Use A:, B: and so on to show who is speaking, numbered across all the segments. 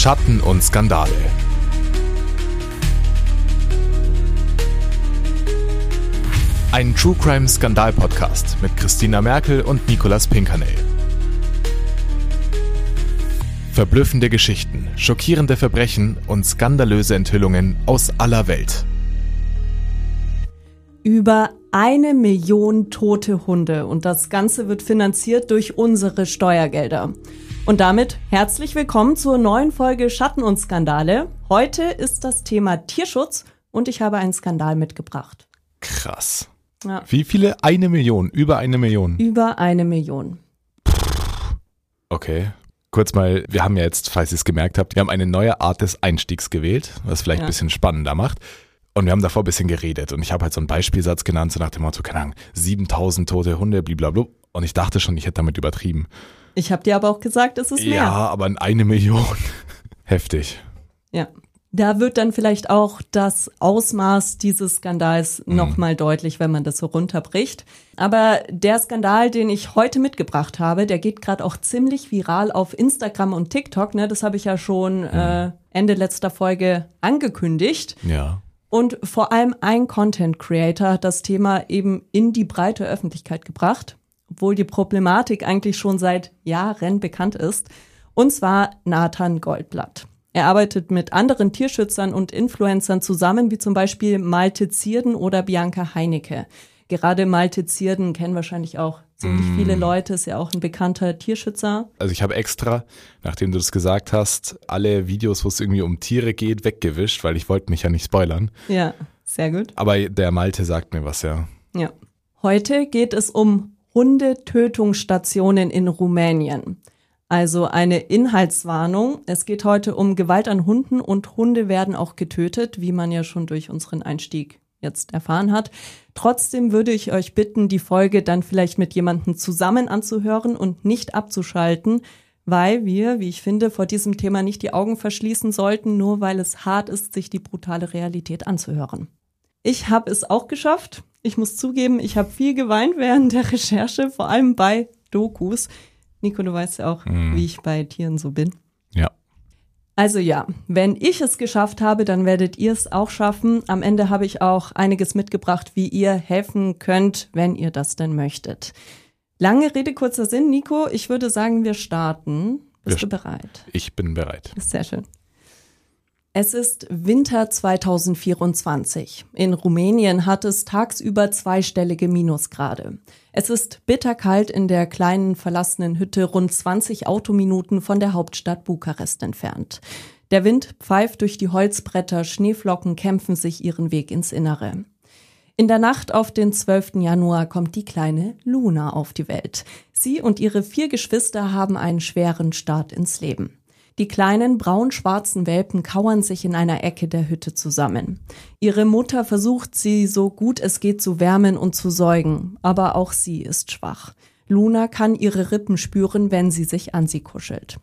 A: Schatten und Skandale. Ein True Crime Skandal Podcast mit Christina Merkel und Nicolas Pinkernell. Verblüffende Geschichten, schockierende Verbrechen und skandalöse Enthüllungen aus aller Welt.
B: Über 1 Million tote Hunde und das Ganze wird finanziert durch unsere Steuergelder. Und damit herzlich willkommen zur neuen Folge Schatten und Skandale. Heute ist das Thema Tierschutz und ich habe einen Skandal mitgebracht.
A: Krass.
B: Ja.
A: Wie viele? 1 Million? Über 1 Million?
B: Über 1 Million.
A: Okay. Kurz mal, wir haben ja jetzt, falls ihr es gemerkt habt, wir haben eine neue Art des Einstiegs gewählt, was vielleicht ein bisschen spannender macht. Und wir haben davor ein bisschen geredet und ich habe halt so einen Beispielsatz genannt, so nach dem Motto, keine Ahnung, 7000 tote Hunde, blablabla. Und ich dachte schon, ich hätte damit übertrieben.
B: Ich habe dir aber auch gesagt, es ist mehr.
A: Ja, aber 1 Million. Heftig.
B: Ja. Da wird dann vielleicht auch das Ausmaß dieses Skandals nochmal deutlich, wenn man das so runterbricht. Aber der Skandal, den ich heute mitgebracht habe, der geht gerade auch ziemlich viral auf Instagram und TikTok. Ne? Das habe ich ja schon Ende letzter Folge angekündigt.
A: Ja.
B: Und vor allem ein Content Creator hat das Thema eben in die breite Öffentlichkeit gebracht, obwohl die Problematik eigentlich schon seit Jahren bekannt ist. Und zwar Nathan Goldblatt. Er arbeitet mit anderen Tierschützern und Influencern zusammen, wie zum Beispiel Malte Zierden oder Bianca Heinecke. Gerade Malte Zierden kennen wahrscheinlich auch ziemlich viele Leute, ist ja auch ein bekannter Tierschützer.
A: Also ich habe extra, nachdem du das gesagt hast, alle Videos, wo es irgendwie um Tiere geht, weggewischt, weil ich wollte mich ja nicht spoilern.
B: Ja, sehr gut.
A: Aber der Malte sagt mir was, ja.
B: Ja. Heute geht es um Hundetötungsstationen in Rumänien. Also eine Inhaltswarnung. Es geht heute um Gewalt an Hunden und Hunde werden auch getötet, wie man ja schon durch unseren Einstieg jetzt erfahren hat. Trotzdem würde ich euch bitten, die Folge dann vielleicht mit jemandem zusammen anzuhören und nicht abzuschalten, weil wir, wie ich finde, vor diesem Thema nicht die Augen verschließen sollten, nur weil es hart ist, sich die brutale Realität anzuhören. Ich habe es auch geschafft. Ich muss zugeben, ich habe viel geweint während der Recherche, vor allem bei Dokus. Nico, du weißt ja auch, wie ich bei Tieren so bin.
A: Ja.
B: Also ja, wenn ich es geschafft habe, dann werdet ihr es auch schaffen. Am Ende habe ich auch einiges mitgebracht, wie ihr helfen könnt, wenn ihr das denn möchtet. Lange Rede, kurzer Sinn. Nico, ich würde sagen, wir starten. Bist du bereit?
A: Ich bin bereit.
B: Sehr schön. Es ist Winter 2024. In Rumänien hat es tagsüber 2-stellige Minusgrade. Es ist bitterkalt in der kleinen verlassenen Hütte rund 20 Autominuten von der Hauptstadt Bukarest entfernt. Der Wind pfeift durch die Holzbretter, Schneeflocken kämpfen sich ihren Weg ins Innere. In der Nacht auf den 12. Januar kommt die kleine Luna auf die Welt. Sie und ihre 4 Geschwister haben einen schweren Start ins Leben. Die kleinen braun-schwarzen Welpen kauern sich in einer Ecke der Hütte zusammen. Ihre Mutter versucht, sie so gut es geht zu wärmen und zu säugen, aber auch sie ist schwach. Luna kann ihre Rippen spüren, wenn sie sich an sie kuschelt.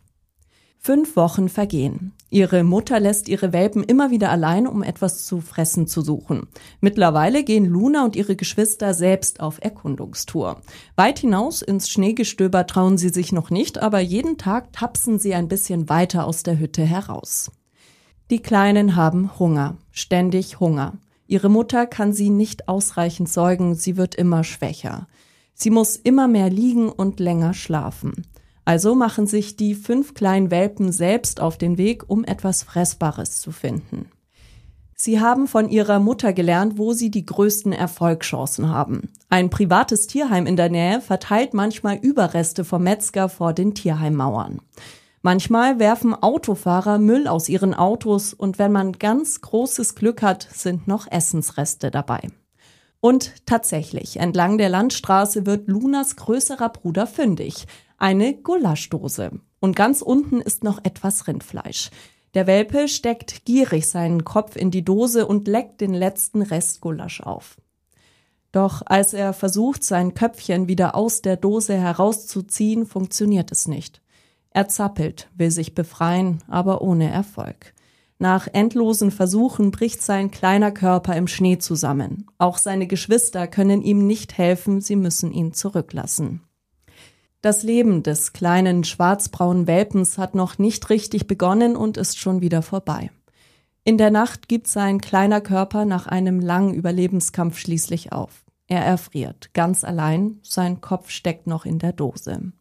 B: 5 Wochen vergehen. Ihre Mutter lässt ihre Welpen immer wieder allein, um etwas zu fressen zu suchen. Mittlerweile gehen Luna und ihre Geschwister selbst auf Erkundungstour. Weit hinaus ins Schneegestöber trauen sie sich noch nicht, aber jeden Tag tapsen sie ein bisschen weiter aus der Hütte heraus. Die Kleinen haben Hunger, ständig Hunger. Ihre Mutter kann sie nicht ausreichend säugen, sie wird immer schwächer. Sie muss immer mehr liegen und länger schlafen. Also machen sich die 5 kleinen Welpen selbst auf den Weg, um etwas Fressbares zu finden. Sie haben von ihrer Mutter gelernt, wo sie die größten Erfolgschancen haben. Ein privates Tierheim in der Nähe verteilt manchmal Überreste vom Metzger vor den Tierheimmauern. Manchmal werfen Autofahrer Müll aus ihren Autos und wenn man ganz großes Glück hat, sind noch Essensreste dabei. Und tatsächlich, entlang der Landstraße wird Lunas größerer Bruder fündig. Eine Gulaschdose. Und ganz unten ist noch etwas Rindfleisch. Der Welpe steckt gierig seinen Kopf in die Dose und leckt den letzten Rest Gulasch auf. Doch als er versucht, sein Köpfchen wieder aus der Dose herauszuziehen, funktioniert es nicht. Er zappelt, will sich befreien, aber ohne Erfolg. Nach endlosen Versuchen bricht sein kleiner Körper im Schnee zusammen. Auch seine Geschwister können ihm nicht helfen, sie müssen ihn zurücklassen. Das Leben des kleinen schwarzbraunen Welpens hat noch nicht richtig begonnen und ist schon wieder vorbei. In der Nacht gibt sein kleiner Körper nach einem langen Überlebenskampf schließlich auf. Er erfriert, ganz allein, sein Kopf steckt noch in der Dose.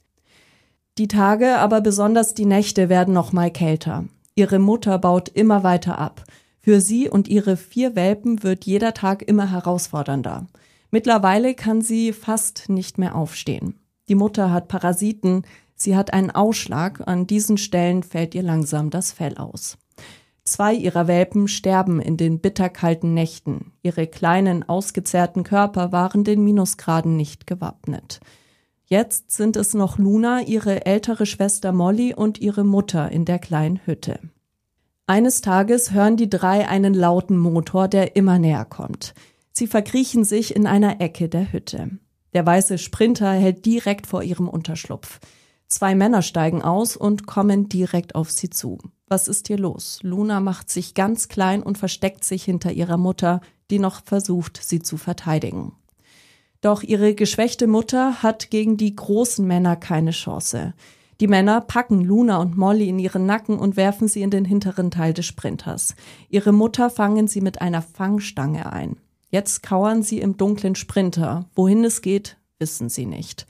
B: Die Tage, aber besonders die Nächte werden noch mal kälter. Ihre Mutter baut immer weiter ab. Für sie und ihre 4 Welpen wird jeder Tag immer herausfordernder. Mittlerweile kann sie fast nicht mehr aufstehen. Die Mutter hat Parasiten, sie hat einen Ausschlag, an diesen Stellen fällt ihr langsam das Fell aus. 2 ihrer Welpen sterben in den bitterkalten Nächten. Ihre kleinen, ausgezehrten Körper waren den Minusgraden nicht gewappnet. Jetzt sind es noch Luna, ihre ältere Schwester Molly und ihre Mutter in der kleinen Hütte. Eines Tages hören die 3 einen lauten Motor, der immer näher kommt. Sie verkriechen sich in einer Ecke der Hütte. Der weiße Sprinter hält direkt vor ihrem Unterschlupf. 2 Männer steigen aus und kommen direkt auf sie zu. Was ist hier los? Luna macht sich ganz klein und versteckt sich hinter ihrer Mutter, die noch versucht, sie zu verteidigen. Doch ihre geschwächte Mutter hat gegen die großen Männer keine Chance. Die Männer packen Luna und Molly in ihren Nacken und werfen sie in den hinteren Teil des Sprinters. Ihre Mutter fangen sie mit einer Fangstange ein. Jetzt kauern sie im dunklen Sprinter. Wohin es geht, wissen sie nicht.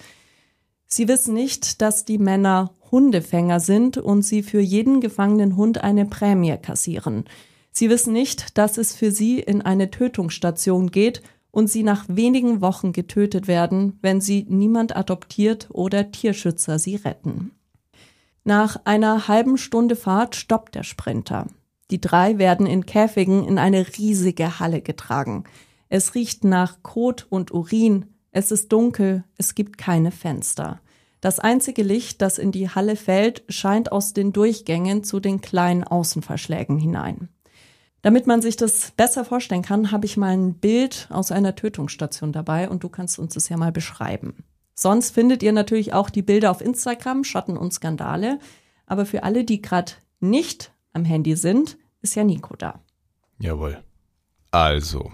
B: Sie wissen nicht, dass die Männer Hundefänger sind und sie für jeden gefangenen Hund eine Prämie kassieren. Sie wissen nicht, dass es für sie in eine Tötungsstation geht und sie nach wenigen Wochen getötet werden, wenn sie niemand adoptiert oder Tierschützer sie retten. Nach einer halben Stunde Fahrt stoppt der Sprinter. Die 3 werden in Käfigen in eine riesige Halle getragen. Es riecht nach Kot und Urin, es ist dunkel, es gibt keine Fenster. Das einzige Licht, das in die Halle fällt, scheint aus den Durchgängen zu den kleinen Außenverschlägen hinein. Damit man sich das besser vorstellen kann, habe ich mal ein Bild aus einer Tötungsstation dabei und du kannst uns das ja mal beschreiben. Sonst findet ihr natürlich auch die Bilder auf Instagram, Schatten und Skandale. Aber für alle, die gerade nicht am Handy sind, ist ja Nico da.
A: Jawohl. Also,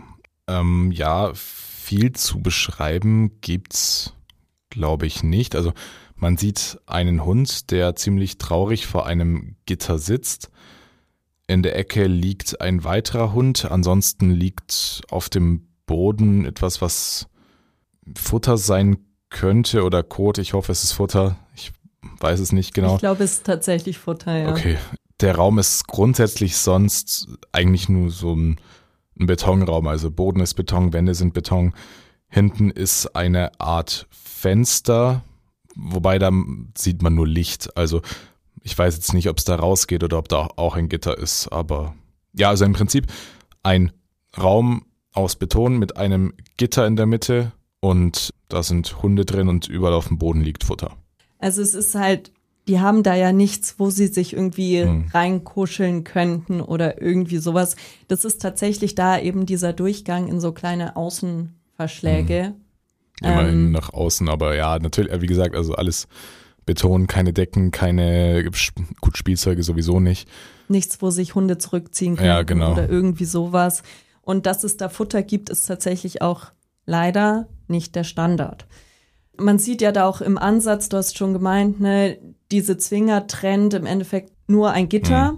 A: ja, viel zu beschreiben gibt's, glaube ich, nicht. Also man sieht einen Hund, der ziemlich traurig vor einem Gitter sitzt. In der Ecke liegt ein weiterer Hund. Ansonsten liegt auf dem Boden etwas, was Futter sein könnte oder Kot. Ich hoffe, es ist Futter. Ich weiß es nicht genau.
B: Ich glaube, es ist tatsächlich Futter, ja.
A: Okay. Der Raum ist grundsätzlich sonst eigentlich nur so ein Betonraum. Also Boden ist Beton, Wände sind Beton. Hinten ist eine Art Fenster, wobei da sieht man nur Licht. Also ich weiß jetzt nicht, ob es da rausgeht oder ob da auch ein Gitter ist. Aber ja, also im Prinzip ein Raum aus Beton mit einem Gitter in der Mitte und da sind Hunde drin und überall auf dem Boden liegt Futter.
B: Also es ist halt, die haben da ja nichts, wo sie sich irgendwie reinkuscheln könnten oder irgendwie sowas. Das ist tatsächlich da eben dieser Durchgang in so kleine Außenverschläge.
A: Immerhin nach außen, aber ja, natürlich, wie gesagt, also alles Beton, keine Decken, keine Spielzeuge sowieso nicht.
B: Nichts, wo sich Hunde zurückziehen können,
A: ja, genau,
B: oder irgendwie sowas. Und dass es da Futter gibt, ist tatsächlich auch leider nicht der Standard. Man sieht ja da auch im Ansatz, du hast schon gemeint, ne, diese Zwinger trennt im Endeffekt nur ein Gitter.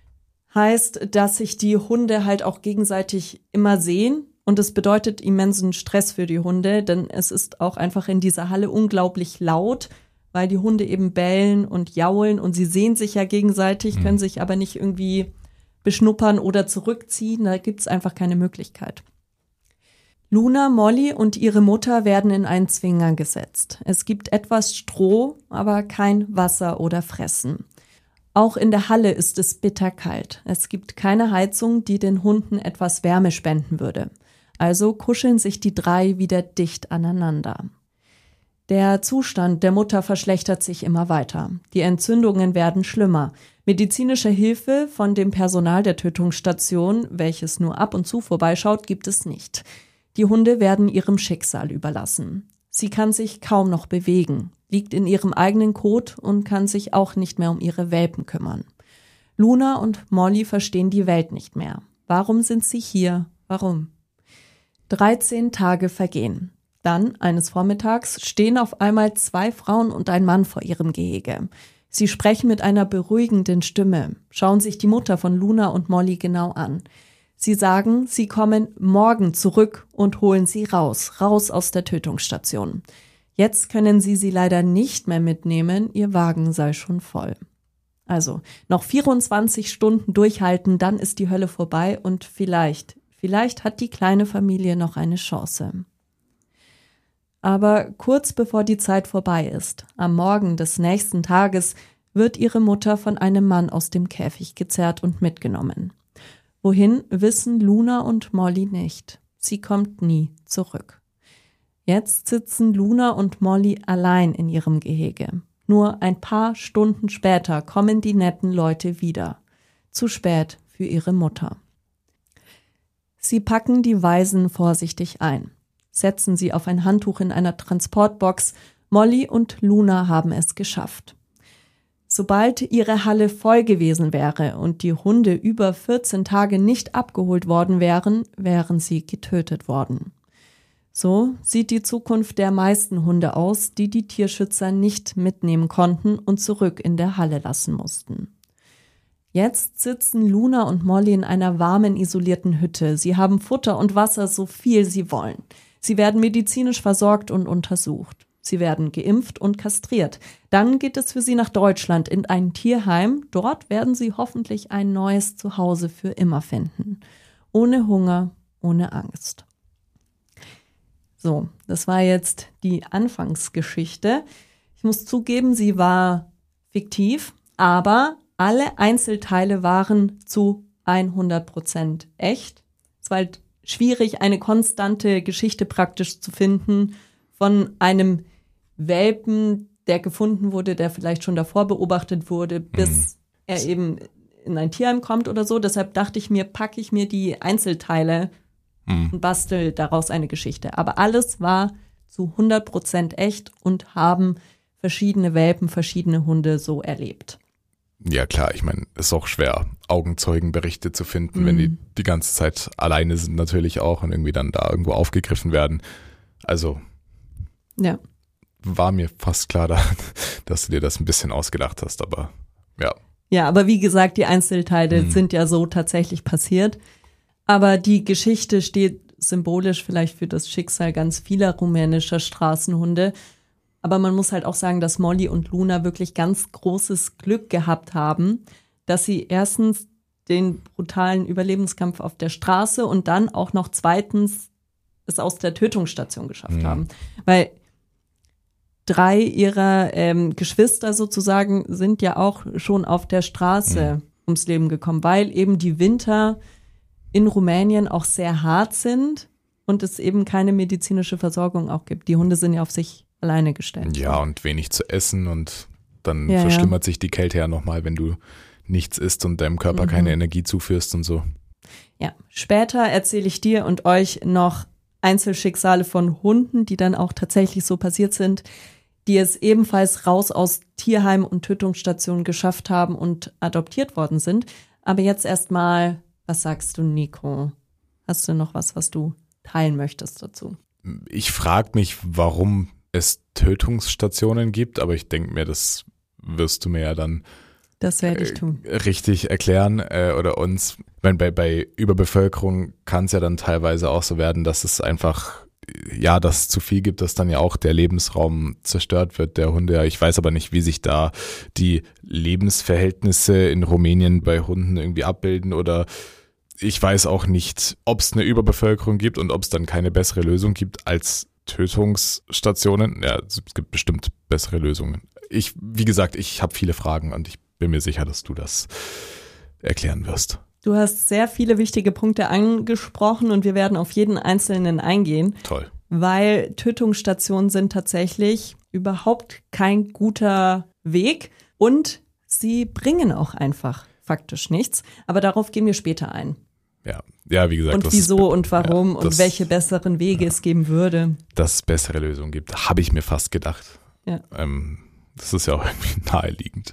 B: Heißt, dass sich die Hunde halt auch gegenseitig immer sehen. Und es bedeutet immensen Stress für die Hunde, denn es ist auch einfach in dieser Halle unglaublich laut, weil die Hunde eben bellen und jaulen und sie sehen sich ja gegenseitig, können sich aber nicht irgendwie beschnuppern oder zurückziehen. Da gibt's einfach keine Möglichkeit. Luna, Molly und ihre Mutter werden in einen Zwinger gesetzt. Es gibt etwas Stroh, aber kein Wasser oder Fressen. Auch in der Halle ist es bitterkalt. Es gibt keine Heizung, die den Hunden etwas Wärme spenden würde. Also kuscheln sich die 3 wieder dicht aneinander. Der Zustand der Mutter verschlechtert sich immer weiter. Die Entzündungen werden schlimmer. Medizinische Hilfe von dem Personal der Tötungsstation, welches nur ab und zu vorbeischaut, gibt es nicht. Die Hunde werden ihrem Schicksal überlassen. Sie kann sich kaum noch bewegen, liegt in ihrem eigenen Kot und kann sich auch nicht mehr um ihre Welpen kümmern. Luna und Molly verstehen die Welt nicht mehr. Warum sind sie hier? Warum? 13 Tage vergehen. Dann, eines Vormittags, stehen auf einmal 2 Frauen und ein Mann vor ihrem Gehege. Sie sprechen mit einer beruhigenden Stimme, schauen sich die Mutter von Luna und Molly genau an. Sie sagen, sie kommen morgen zurück und holen sie raus aus der Tötungsstation. Jetzt können sie leider nicht mehr mitnehmen, ihr Wagen sei schon voll. Also, noch 24 Stunden durchhalten, dann ist die Hölle vorbei und vielleicht hat die kleine Familie noch eine Chance. Aber kurz bevor die Zeit vorbei ist, am Morgen des nächsten Tages, wird ihre Mutter von einem Mann aus dem Käfig gezerrt und mitgenommen. Wohin, wissen Luna und Molly nicht. Sie kommt nie zurück. Jetzt sitzen Luna und Molly allein in ihrem Gehege. Nur ein paar Stunden später kommen die netten Leute wieder. Zu spät für ihre Mutter. Sie packen die Waisen vorsichtig ein, setzen sie auf ein Handtuch in einer Transportbox. Molly und Luna haben es geschafft. Sobald ihre Halle voll gewesen wäre und die Hunde über 14 Tage nicht abgeholt worden wären, wären sie getötet worden. So sieht die Zukunft der meisten Hunde aus, die die Tierschützer nicht mitnehmen konnten und zurück in der Halle lassen mussten. Jetzt sitzen Luna und Molly in einer warmen, isolierten Hütte. Sie haben Futter und Wasser, so viel sie wollen. Sie werden medizinisch versorgt und untersucht. Sie werden geimpft und kastriert. Dann geht es für sie nach Deutschland in ein Tierheim. Dort werden sie hoffentlich ein neues Zuhause für immer finden. Ohne Hunger, ohne Angst. So, das war jetzt die Anfangsgeschichte. Ich muss zugeben, sie war fiktiv, aber alle Einzelteile waren zu 100% echt. Es war halt schwierig, eine konstante Geschichte praktisch zu finden von einem Welpen, der gefunden wurde, der vielleicht schon davor beobachtet wurde, bis er eben in ein Tierheim kommt oder so. Deshalb dachte ich mir, packe ich mir die Einzelteile und bastel daraus eine Geschichte. Aber alles war zu 100% echt und haben verschiedene Welpen, verschiedene Hunde so erlebt.
A: Ja klar, ich meine, es ist auch schwer, Augenzeugenberichte zu finden, wenn die ganze Zeit alleine sind natürlich auch und irgendwie dann da irgendwo aufgegriffen werden. Also
B: ja,
A: war mir fast klar, dass du dir das ein bisschen ausgedacht hast, aber ja.
B: Ja, aber wie gesagt, die Einzelteile sind ja so tatsächlich passiert. Aber die Geschichte steht symbolisch vielleicht für das Schicksal ganz vieler rumänischer Straßenhunde. Aber man muss halt auch sagen, dass Molly und Luna wirklich ganz großes Glück gehabt haben, dass sie erstens den brutalen Überlebenskampf auf der Straße und dann auch noch zweitens es aus der Tötungsstation geschafft haben. Weil 3 ihrer Geschwister sozusagen sind ja auch schon auf der Straße ums Leben gekommen, weil eben die Winter in Rumänien auch sehr hart sind und es eben keine medizinische Versorgung auch gibt. Die Hunde sind ja auf sich alleine gestellt.
A: Ja, und wenig zu essen und dann verschlimmert sich die Kälte ja nochmal, wenn du nichts isst und deinem Körper keine Energie zuführst und so.
B: Ja, später erzähle ich dir und euch noch Einzelschicksale von Hunden, die dann auch tatsächlich so passiert sind, die es ebenfalls raus aus Tierheimen und Tötungsstationen geschafft haben und adoptiert worden sind. Aber jetzt erstmal, was sagst du, Nico? Hast du noch was du teilen möchtest dazu?
A: Ich frage mich, warum es Tötungsstationen gibt, aber ich denke mir, das wirst du mir ja dann
B: das werde ich tun.
A: Richtig erklären oder uns. Ich meine, bei Überbevölkerung kann es ja dann teilweise auch so werden, dass es einfach, ja, dass es zu viel gibt, dass dann ja auch der Lebensraum zerstört wird der Hunde. Ja, ich weiß aber nicht, wie sich da die Lebensverhältnisse in Rumänien bei Hunden irgendwie abbilden oder ich weiß auch nicht, ob es eine Überbevölkerung gibt und ob es dann keine bessere Lösung gibt als Tötungsstationen. Ja, es gibt bestimmt bessere Lösungen. Wie gesagt, ich habe viele Fragen und ich bin mir sicher, dass du das erklären wirst.
B: Du hast sehr viele wichtige Punkte angesprochen und wir werden auf jeden einzelnen eingehen.
A: Toll.
B: Weil Tötungsstationen sind tatsächlich überhaupt kein guter Weg und sie bringen auch einfach faktisch nichts. Aber darauf gehen wir später ein.
A: Ja, wie gesagt.
B: Und wieso und warum und welche besseren Wege es geben würde.
A: Dass es bessere Lösungen gibt, habe ich mir fast gedacht.
B: Ja.
A: Das ist ja auch irgendwie naheliegend.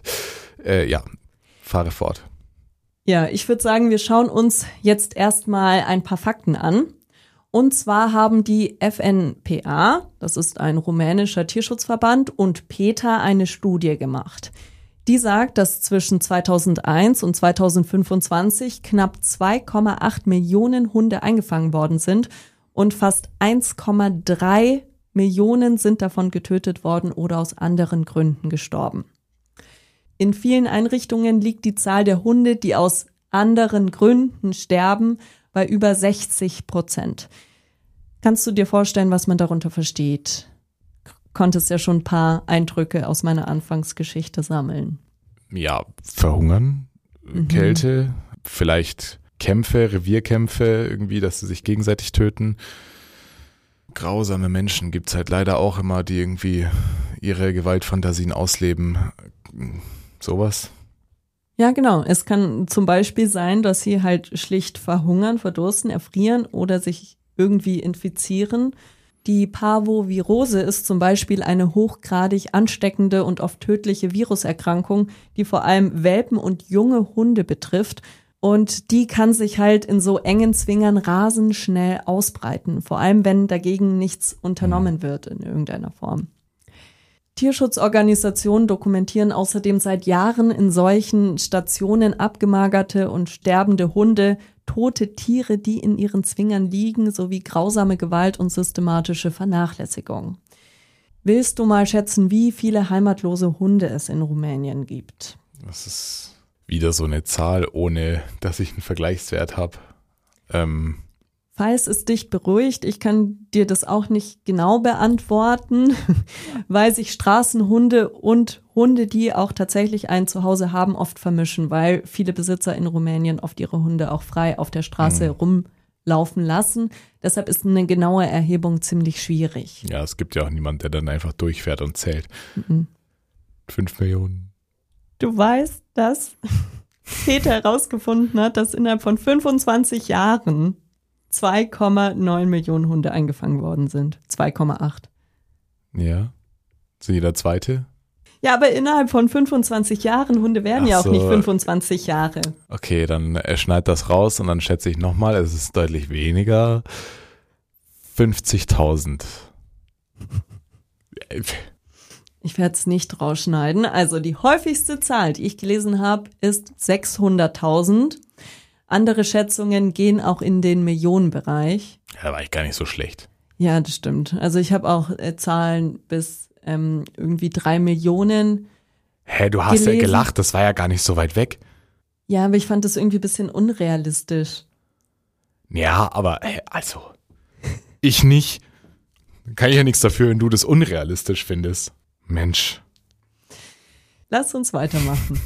A: Fahre fort.
B: Ja, ich würde sagen, wir schauen uns jetzt erstmal ein paar Fakten an. Und zwar haben die FNPA, das ist ein rumänischer Tierschutzverband, und PETA eine Studie gemacht. Die sagt, dass zwischen 2001 und 2025 knapp 2,8 Millionen Hunde eingefangen worden sind und fast 1,3 Millionen sind davon getötet worden oder aus anderen Gründen gestorben. In vielen Einrichtungen liegt die Zahl der Hunde, die aus anderen Gründen sterben, bei über 60%. Kannst du dir vorstellen, was man darunter versteht? Konntest ja schon ein paar Eindrücke aus meiner Anfangsgeschichte sammeln.
A: Ja, verhungern, Kälte, vielleicht Kämpfe, Revierkämpfe irgendwie, dass sie sich gegenseitig töten. Grausame Menschen gibt's halt leider auch immer, die irgendwie ihre Gewaltfantasien ausleben. Sowas.
B: Ja, genau. Es kann zum Beispiel sein, dass sie halt schlicht verhungern, verdursten, erfrieren oder sich irgendwie infizieren. Die Parvovirose ist zum Beispiel eine hochgradig ansteckende und oft tödliche Viruserkrankung, die vor allem Welpen und junge Hunde betrifft. Und die kann sich halt in so engen Zwingern rasend schnell ausbreiten, vor allem wenn dagegen nichts unternommen wird in irgendeiner Form. Tierschutzorganisationen dokumentieren außerdem seit Jahren in solchen Stationen abgemagerte und sterbende Hunde, tote Tiere, die in ihren Zwingern liegen, sowie grausame Gewalt und systematische Vernachlässigung. Willst du mal schätzen, wie viele heimatlose Hunde es in Rumänien gibt?
A: Das ist wieder so eine Zahl, ohne dass ich einen Vergleichswert habe.
B: Falls es dich beruhigt, ich kann dir das auch nicht genau beantworten, weil sich Straßenhunde und Hunde, die auch tatsächlich ein Zuhause haben, oft vermischen, weil viele Besitzer in Rumänien oft ihre Hunde auch frei auf der Straße rumlaufen lassen. Deshalb ist eine genaue Erhebung ziemlich schwierig.
A: Ja, es gibt ja auch niemanden, der dann einfach durchfährt und zählt. 5 Millionen.
B: Du weißt, dass PETA herausgefunden hat, dass innerhalb von 25 Jahren 2,9 Millionen Hunde eingefangen worden sind. 2,8.
A: Ja. Sind jeder Zweite?
B: Ja, aber innerhalb von 25 Jahren, Hunde werden ja auch nicht 25 Jahre.
A: Okay, dann schneid das raus und dann schätze ich nochmal, es ist deutlich weniger. 50.000.
B: Ich werde es nicht rausschneiden. Also die häufigste Zahl, die ich gelesen habe, ist 600.000. Andere Schätzungen gehen auch in den Millionenbereich.
A: Ja, war ich gar nicht so schlecht.
B: Ja, das stimmt. Also ich habe auch Zahlen bis irgendwie 3 Millionen.
A: Hä, du hast ja gelacht, das war ja gar nicht so weit weg.
B: Ja, aber ich fand das irgendwie ein bisschen unrealistisch.
A: Ja, aber also, ich nicht. Kann ich ja nichts dafür, wenn du das unrealistisch findest. Mensch.
B: Lass uns weitermachen.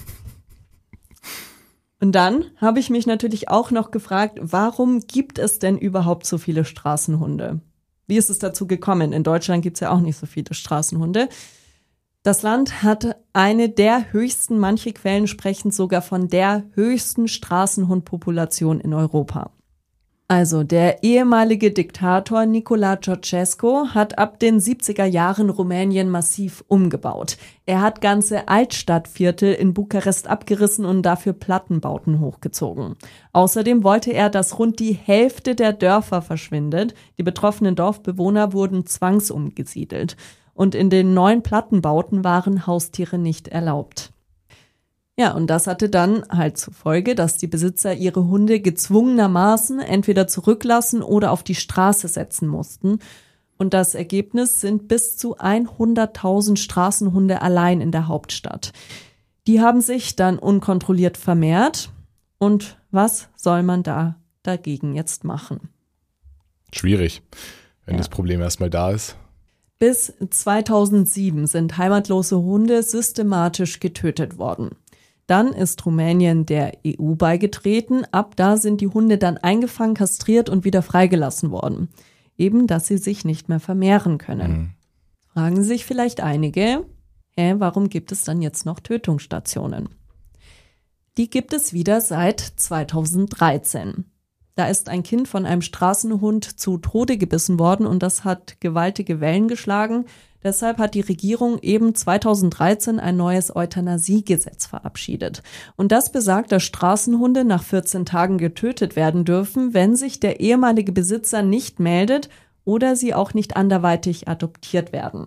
B: Und dann habe ich mich natürlich auch noch gefragt, warum gibt es denn überhaupt so viele Straßenhunde? Wie ist es dazu gekommen? In Deutschland gibt es ja auch nicht so viele Straßenhunde. Das Land hat eine der höchsten, manche Quellen sprechen sogar von der höchsten Straßenhundpopulation in Europa. Also der ehemalige Diktator Nicolae Ceausescu hat ab den 70er Jahren Rumänien massiv umgebaut. Er hat ganze Altstadtviertel in Bukarest abgerissen und dafür Plattenbauten hochgezogen. Außerdem wollte er, dass rund die Hälfte der Dörfer verschwindet. Die betroffenen Dorfbewohner wurden zwangsumgesiedelt. Und in den neuen Plattenbauten waren Haustiere nicht erlaubt. Ja, und das hatte dann halt zur Folge, dass die Besitzer ihre Hunde gezwungenermaßen entweder zurücklassen oder auf die Straße setzen mussten. Und das Ergebnis sind bis zu 100.000 Straßenhunde allein in der Hauptstadt. Die haben sich dann unkontrolliert vermehrt. Und was soll man da dagegen jetzt machen?
A: Schwierig, wenn das Problem erstmal da ist.
B: Bis 2007 sind heimatlose Hunde systematisch getötet worden. Dann ist Rumänien der EU beigetreten. Ab da sind die Hunde dann eingefangen, kastriert und wieder freigelassen worden. Eben, dass sie sich nicht mehr vermehren können. Fragen sich vielleicht einige, warum gibt es dann jetzt noch Tötungsstationen? Die gibt es wieder seit 2013. Da ist ein Kind von einem Straßenhund zu Tode gebissen worden und das hat gewaltige Wellen geschlagen. Deshalb hat die Regierung eben 2013 ein neues Euthanasiegesetz verabschiedet. Und das besagt, dass Straßenhunde nach 14 Tagen getötet werden dürfen, wenn sich der ehemalige Besitzer nicht meldet oder sie auch nicht anderweitig adoptiert werden.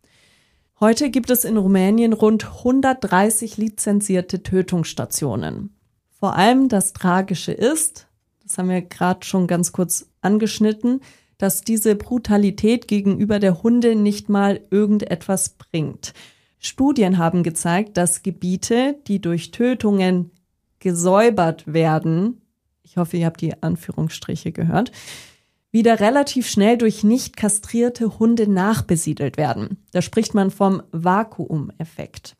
B: Heute gibt es in Rumänien rund 130 lizenzierte Tötungsstationen. Vor allem das Tragische ist, das haben wir gerade schon ganz kurz angeschnitten, dass diese Brutalität gegenüber der Hunde nicht mal irgendetwas bringt. Studien haben gezeigt, dass Gebiete, die durch Tötungen gesäubert werden, ich hoffe, ihr habt die Anführungsstriche gehört, wieder relativ schnell durch nicht kastrierte Hunde nachbesiedelt werden. Da spricht man vom Vakuumeffekt.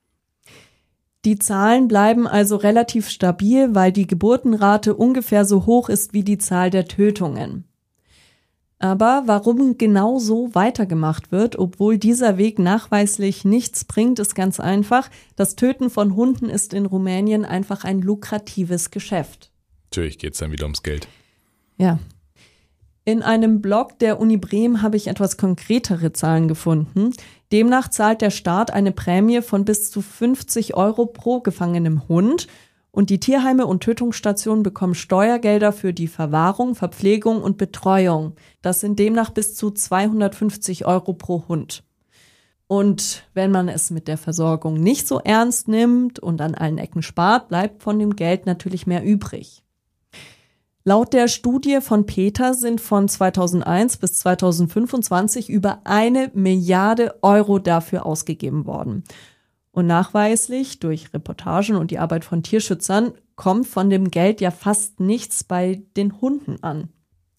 B: Die Zahlen bleiben also relativ stabil, weil die Geburtenrate ungefähr so hoch ist wie die Zahl der Tötungen. Aber warum genau so weitergemacht wird, obwohl dieser Weg nachweislich nichts bringt, ist ganz einfach. Das Töten von Hunden ist in Rumänien einfach ein lukratives Geschäft.
A: Natürlich geht es dann wieder ums Geld.
B: Ja. In einem Blog der Uni Bremen habe ich etwas konkretere Zahlen gefunden. Demnach zahlt der Staat eine Prämie von bis zu 50 € pro gefangenem Hund. Und die Tierheime und Tötungsstationen bekommen Steuergelder für die Verwahrung, Verpflegung und Betreuung. Das sind demnach bis zu 250 € pro Hund. Und wenn man es mit der Versorgung nicht so ernst nimmt und an allen Ecken spart, bleibt von dem Geld natürlich mehr übrig. Laut der Studie von PETA sind von 2001 bis 2025 über 1 Milliarde € dafür ausgegeben worden. Und nachweislich durch Reportagen und die Arbeit von Tierschützern kommt von dem Geld ja fast nichts bei den Hunden an.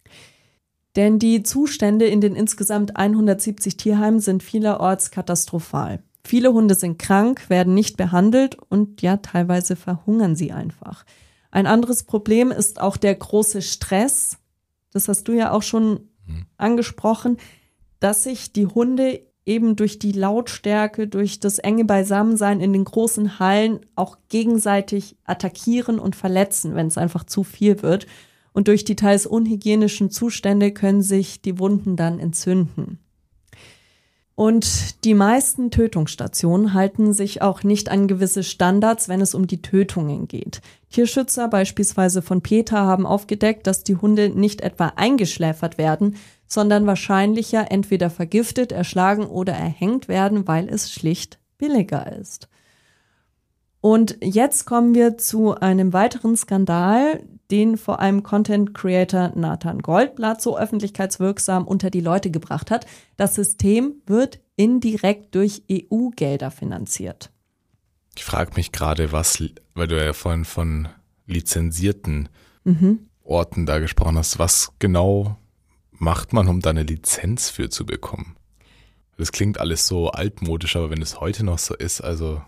B: Denn die Zustände in den insgesamt 170 Tierheimen sind vielerorts katastrophal. Viele Hunde sind krank, werden nicht behandelt und ja, teilweise verhungern sie einfach. Ein anderes Problem ist auch der große Stress. Das hast du ja auch schon angesprochen, dass sich die Hunde eben durch die Lautstärke, durch das enge Beisammensein in den großen Hallen auch gegenseitig attackieren und verletzen, wenn es einfach zu viel wird. Und durch die teils unhygienischen Zustände können sich die Wunden dann entzünden. Und die meisten Tötungsstationen halten sich auch nicht an gewisse Standards, wenn es um die Tötungen geht. Tierschützer beispielsweise von PETA haben aufgedeckt, dass die Hunde nicht etwa eingeschläfert werden, sondern wahrscheinlicher entweder vergiftet, erschlagen oder erhängt werden, weil es schlicht billiger ist. Und jetzt kommen wir zu einem weiteren Skandal, den vor allem Content-Creator Nathan Goldblatt so öffentlichkeitswirksam unter die Leute gebracht hat. Das System wird indirekt durch EU-Gelder finanziert.
A: Ich frage mich gerade, weil du ja vorhin von lizenzierten Orten da gesprochen hast, was genau macht man, um da eine Lizenz für zu bekommen? Das klingt alles so altmodisch, aber wenn es heute noch so ist, also...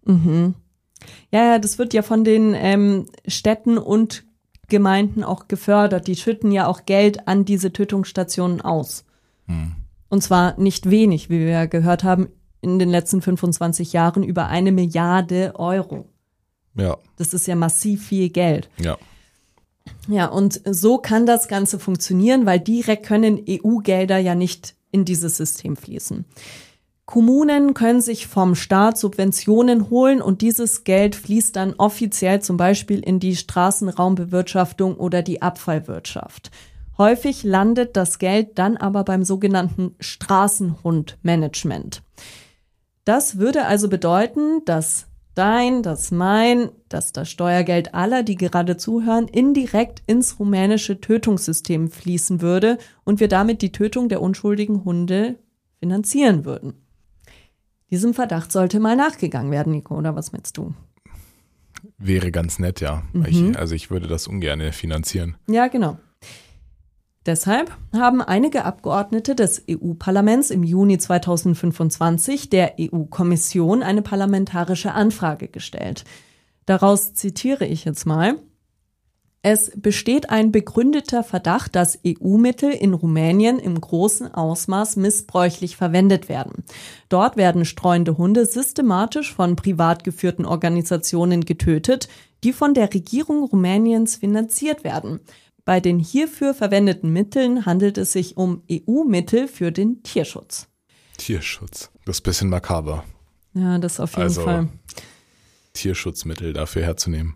B: Ja, das wird ja von den Städten und Gemeinden auch gefördert. Die schütten ja auch Geld an diese Tötungsstationen aus. Und zwar nicht wenig, wie wir ja gehört haben, in den letzten 25 Jahren über 1 Milliarde €.
A: Ja.
B: Das ist ja massiv viel Geld.
A: Ja.
B: Ja, und so kann das Ganze funktionieren, weil direkt können EU-Gelder ja nicht in dieses System fließen. Kommunen können sich vom Staat Subventionen holen und dieses Geld fließt dann offiziell zum Beispiel in die Straßenraumbewirtschaftung oder die Abfallwirtschaft. Häufig landet das Geld dann aber beim sogenannten Straßenhundmanagement. Das würde also bedeuten, dass das Steuergeld aller, die gerade zuhören, indirekt ins rumänische Tötungssystem fließen würde und wir damit die Tötung der unschuldigen Hunde finanzieren würden. Diesem Verdacht sollte mal nachgegangen werden, Nico, oder was meinst du?
A: Wäre ganz nett, ja. Ich würde das ungern finanzieren.
B: Ja, genau. Deshalb haben einige Abgeordnete des EU-Parlaments im Juni 2025 der EU-Kommission eine parlamentarische Anfrage gestellt. Daraus zitiere ich jetzt mal. Es besteht ein begründeter Verdacht, dass EU-Mittel in Rumänien im großen Ausmaß missbräuchlich verwendet werden. Dort werden streunende Hunde systematisch von privat geführten Organisationen getötet, die von der Regierung Rumäniens finanziert werden. Bei den hierfür verwendeten Mitteln handelt es sich um EU-Mittel für den Tierschutz.
A: Tierschutz, das ist ein bisschen makaber.
B: Ja, das auf jeden Fall.
A: Tierschutzmittel dafür herzunehmen.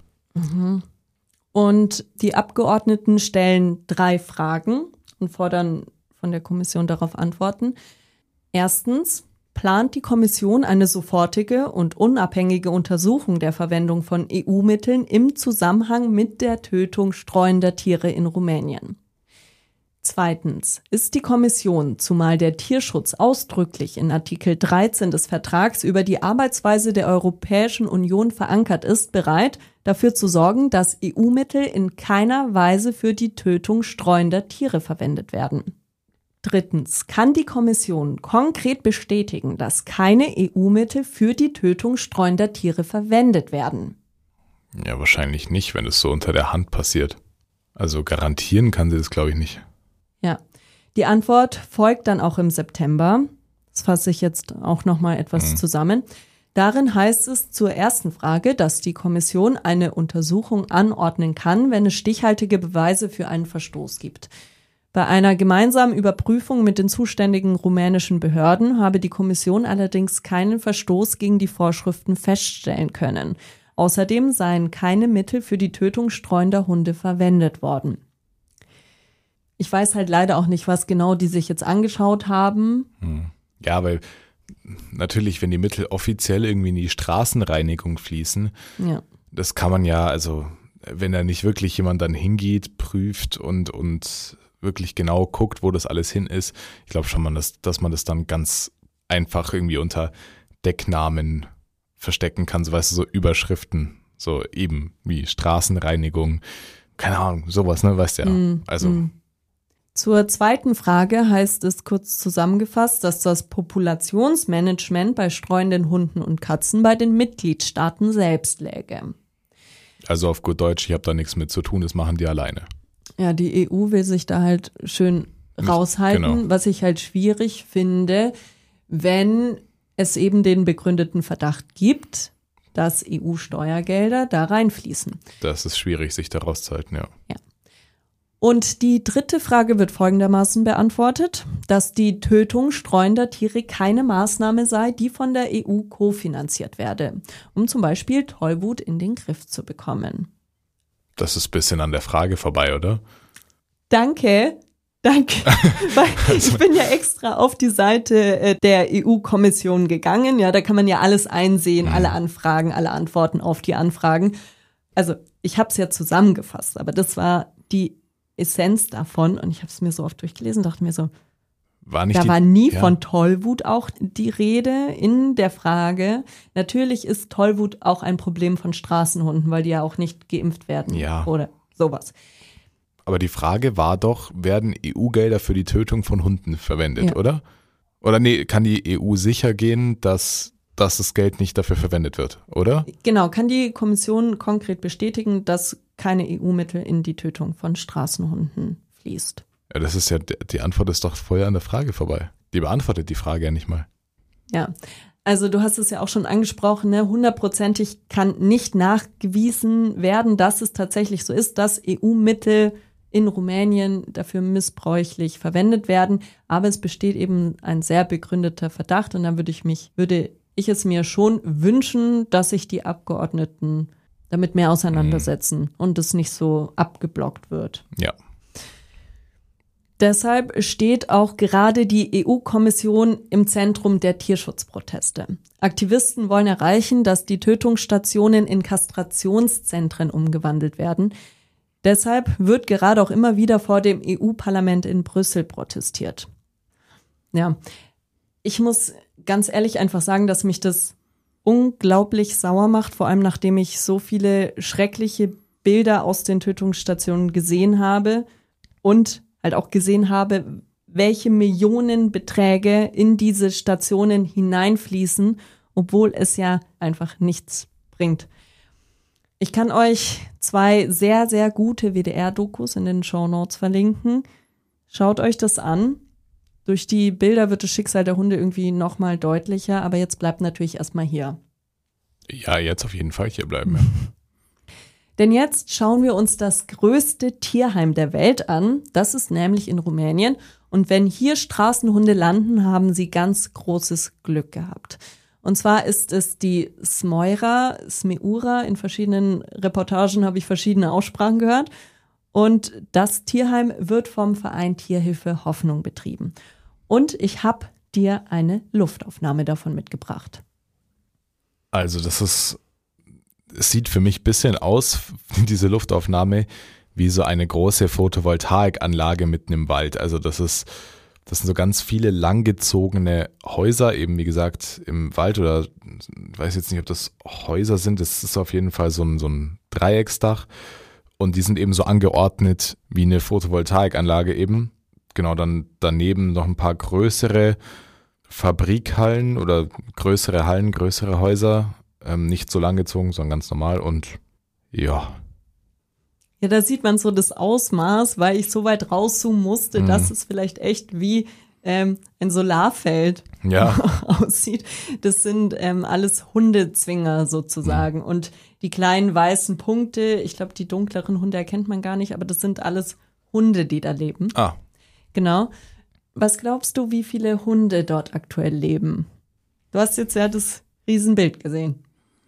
B: Und die Abgeordneten stellen 3 Fragen und fordern von der Kommission darauf Antworten. Erstens, plant die Kommission eine sofortige und unabhängige Untersuchung der Verwendung von EU-Mitteln im Zusammenhang mit der Tötung streuender Tiere in Rumänien? Zweitens, ist die Kommission, zumal der Tierschutz ausdrücklich in Artikel 13 des Vertrags über die Arbeitsweise der Europäischen Union verankert ist, bereit, dafür zu sorgen, dass EU-Mittel in keiner Weise für die Tötung streuender Tiere verwendet werden? Drittens, kann die Kommission konkret bestätigen, dass keine EU-Mittel für die Tötung streuender Tiere verwendet werden?
A: Ja, wahrscheinlich nicht, wenn es so unter der Hand passiert. Also garantieren kann sie das, glaube ich, nicht.
B: Ja, die Antwort folgt dann auch im September. Das fasse ich jetzt auch nochmal etwas zusammen. Darin heißt es zur ersten Frage, dass die Kommission eine Untersuchung anordnen kann, wenn es stichhaltige Beweise für einen Verstoß gibt. Bei einer gemeinsamen Überprüfung mit den zuständigen rumänischen Behörden habe die Kommission allerdings keinen Verstoß gegen die Vorschriften feststellen können. Außerdem seien keine Mittel für die Tötung streuender Hunde verwendet worden. Ich weiß halt leider auch nicht, was genau die sich jetzt angeschaut haben.
A: Ja, weil natürlich, wenn die Mittel offiziell irgendwie in die Straßenreinigung fließen,
B: Ja.
A: das kann man ja, also wenn da nicht wirklich jemand dann hingeht, prüft und wirklich genau guckt, wo das alles hin ist, ich glaube schon, dass man das dann ganz einfach irgendwie unter Decknamen verstecken kann, so weißt du, so Überschriften, so eben wie Straßenreinigung, keine Ahnung, sowas, ne, weißt du ja.
B: Zur zweiten Frage heißt es kurz zusammengefasst, dass das Populationsmanagement bei streuenden Hunden und Katzen bei den Mitgliedstaaten selbst läge.
A: Also auf gut Deutsch, ich habe da nichts mit zu tun, das machen die alleine.
B: Ja, die EU will sich da halt schön raushalten,
A: genau.
B: Was ich halt schwierig finde, wenn es eben den begründeten Verdacht gibt, dass EU-Steuergelder da reinfließen.
A: Das ist schwierig, sich da rauszuhalten, ja.
B: Und die dritte Frage wird folgendermaßen beantwortet, dass die Tötung streuender Tiere keine Maßnahme sei, die von der EU kofinanziert werde, um zum Beispiel Tollwut in den Griff zu bekommen.
A: Das ist ein bisschen an der Frage vorbei, oder?
B: Danke. Weil ich bin ja extra auf die Seite der EU-Kommission gegangen. Ja, da kann man ja alles einsehen, alle Anfragen, alle Antworten auf die Anfragen. Also ich habe es ja zusammengefasst, aber das war die Essenz davon und ich habe es mir so oft durchgelesen, dachte mir so, war nie von Tollwut auch die Rede in der Frage. Natürlich ist Tollwut auch ein Problem von Straßenhunden, weil die ja auch nicht geimpft werden oder sowas.
A: Aber die Frage war doch, werden EU-Gelder für die Tötung von Hunden verwendet, oder? Oder nee, kann die EU sicher gehen, dass das Geld nicht dafür verwendet wird, oder?
B: Genau, kann die Kommission konkret bestätigen, dass keine EU-Mittel in die Tötung von Straßenhunden fließt.
A: Ja, das ist ja, die Antwort ist doch vorher an der Frage vorbei. Die beantwortet die Frage ja nicht mal.
B: Ja, also du hast es ja auch schon angesprochen, ne? 100%ig kann nicht nachgewiesen werden, dass es tatsächlich so ist, dass EU-Mittel in Rumänien dafür missbräuchlich verwendet werden. Aber es besteht eben ein sehr begründeter Verdacht und dann würde ich es mir schon wünschen, dass sich die Abgeordneten damit mehr auseinandersetzen und es nicht so abgeblockt wird.
A: Ja.
B: Deshalb steht auch gerade die EU-Kommission im Zentrum der Tierschutzproteste. Aktivisten wollen erreichen, dass die Tötungsstationen in Kastrationszentren umgewandelt werden. Deshalb wird gerade auch immer wieder vor dem EU-Parlament in Brüssel protestiert. Ja, ich muss ganz ehrlich einfach sagen, dass mich das unglaublich sauer macht, vor allem nachdem ich so viele schreckliche Bilder aus den Tötungsstationen gesehen habe und halt auch gesehen habe, welche Millionenbeträge in diese Stationen hineinfließen, obwohl es ja einfach nichts bringt. Ich kann euch 2 sehr, sehr gute WDR-Dokus in den Shownotes verlinken. Schaut euch das an. Durch die Bilder wird das Schicksal der Hunde irgendwie nochmal deutlicher, aber jetzt bleibt natürlich erstmal hier.
A: Ja, jetzt auf jeden Fall hier bleiben. Ja.
B: Denn jetzt schauen wir uns das größte Tierheim der Welt an. Das ist nämlich in Rumänien. Und wenn hier Straßenhunde landen, haben sie ganz großes Glück gehabt. Und zwar ist es die Smeura. In verschiedenen Reportagen habe ich verschiedene Aussprachen gehört. Und das Tierheim wird vom Verein Tierhilfe Hoffnung betrieben. Und ich habe dir eine Luftaufnahme davon mitgebracht.
A: Also es sieht für mich ein bisschen aus, diese Luftaufnahme, wie so eine große Photovoltaikanlage mitten im Wald. Also das sind so ganz viele langgezogene Häuser, eben wie gesagt im Wald, oder ich weiß jetzt nicht, ob das Häuser sind, das ist auf jeden Fall so ein Dreiecksdach und die sind eben so angeordnet wie eine Photovoltaikanlage eben. Genau, dann daneben noch ein paar größere Fabrikhallen oder größere Hallen, größere Häuser, nicht so langgezogen, sondern ganz normal und ja.
B: Ja, da sieht man so das Ausmaß, weil ich so weit rauszoomen musste, dass es vielleicht echt wie ein Solarfeld aussieht. Das sind alles Hundezwinger sozusagen. Und die kleinen weißen Punkte, ich glaube, die dunkleren Hunde erkennt man gar nicht, aber das sind alles Hunde, die da leben.
A: Ah.
B: Genau. Was glaubst du, wie viele Hunde dort aktuell leben? Du hast jetzt ja das Riesenbild gesehen.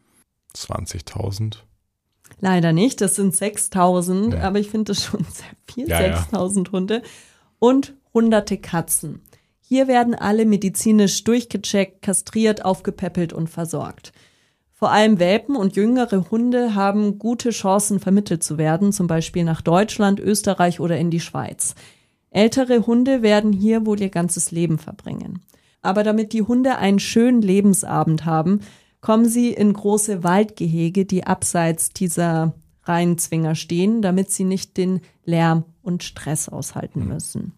A: 20.000.
B: Leider nicht, das sind 6.000, aber ich finde das schon sehr viel, 6.000 Hunde und hunderte Katzen. Hier werden alle medizinisch durchgecheckt, kastriert, aufgepäppelt und versorgt. Vor allem Welpen und jüngere Hunde haben gute Chancen, vermittelt zu werden, zum Beispiel nach Deutschland, Österreich oder in die Schweiz. Ältere Hunde werden hier wohl ihr ganzes Leben verbringen. Aber damit die Hunde einen schönen Lebensabend haben, kommen sie in große Waldgehege, die abseits dieser Reienzwinger stehen, damit sie nicht den Lärm und Stress aushalten müssen.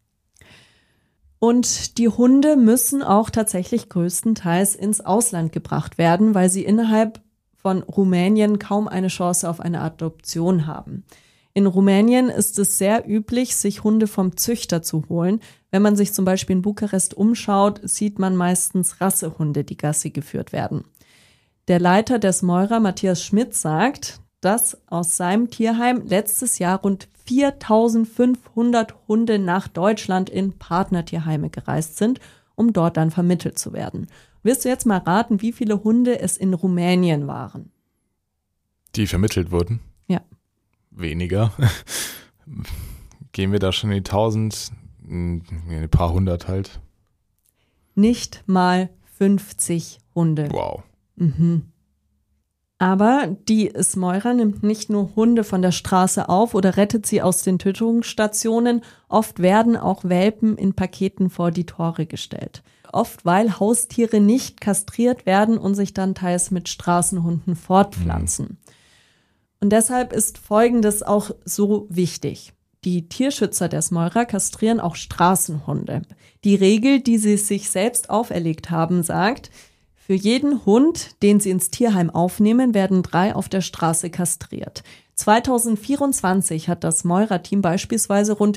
B: Und die Hunde müssen auch tatsächlich größtenteils ins Ausland gebracht werden, weil sie innerhalb von Rumänien kaum eine Chance auf eine Adoption haben. In Rumänien ist es sehr üblich, sich Hunde vom Züchter zu holen. Wenn man sich zum Beispiel in Bukarest umschaut, sieht man meistens Rassehunde, die Gassi geführt werden. Der Leiter der Smeura, Matthias Schmidt, sagt, dass aus seinem Tierheim letztes Jahr rund 4.500 Hunde nach Deutschland in Partnertierheime gereist sind, um dort dann vermittelt zu werden. Willst du jetzt mal raten, wie viele Hunde es in Rumänien waren?
A: Die vermittelt wurden?
B: Ja.
A: Weniger. Gehen wir da schon in die 1.000? Ein paar hundert halt.
B: Nicht mal 50 Hunde.
A: Wow.
B: Aber die Smeura nimmt nicht nur Hunde von der Straße auf oder rettet sie aus den Tötungsstationen. Oft werden auch Welpen in Paketen vor die Tore gestellt. Oft, weil Haustiere nicht kastriert werden und sich dann teils mit Straßenhunden fortpflanzen. Und deshalb ist Folgendes auch so wichtig. Die Tierschützer der Smeura kastrieren auch Straßenhunde. Die Regel, die sie sich selbst auferlegt haben, sagt, für jeden Hund, den sie ins Tierheim aufnehmen, werden 3 auf der Straße kastriert. 2024 hat das Smeura-Team beispielsweise rund